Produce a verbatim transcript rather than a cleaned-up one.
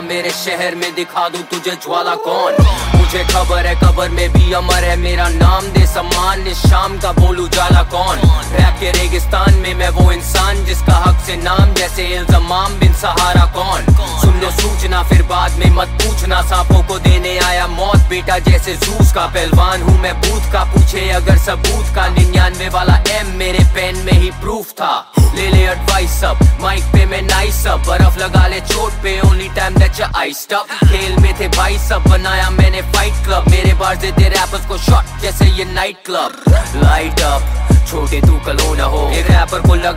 मेरे शहर में दिखा दूं तुझे ज्वाला कौन। मुझे खबर है कबर में भी अमर है मेरा नाम, दे सम्मान इस शाम का बोलू जाला कौन। रैप के रेगिस्तान में मैं वो इंसान जिसका हक से नाम जैसे इल्ज़ाम बिन सहारा कौन। सुन लो सूचना फिर बाद में मत पूछना, सांपों को देने आया मौत बेटा जैसे जूस का। पहलवान हूँ मैं बूथ का, पूछे अगर सबूत का। निन्यानवे वाला एम मेरे पेन में ही प्रूफ था। ले ले एडवाइस सब माइक पे मैं नाइस सब, बर्फ लगा ले चोट पे only time that you iced up. खेल में थे भाई सब, बनाया मैंने फाइट क्लब। मेरे बार देते रैपर्स को शॉट जैसे ये नाइट क्लब। लाइट अप छोटे तू कलो न हो, एक रैपर को लग